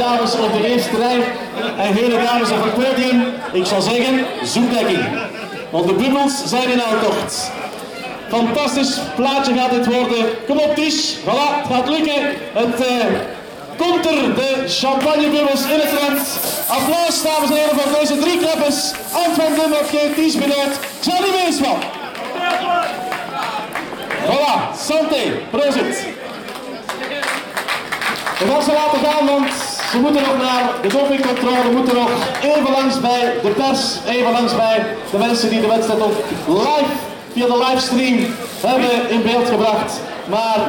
dames op de eerste rij en heren dames op het podium. Ik zou zeggen, zoekdekking. Want de bubbels zijn in aantocht. Fantastisch plaatje gaat dit worden. Kom op Tish, voilà, het gaat lukken. Het komt er, de champagnebubbels in het rond. Applaus dames en heren voor deze drie klappers. Antoine Demarquet, Tish Benoit, Charlie Meesman. Voilà, santé, proost. We gaan ze laten gaan, want ze moeten nog naar de dopingcontrole, we moeten nog even langs bij de pers, even langs bij de mensen die de wedstrijd ook live via de livestream hebben in beeld gebracht. Maar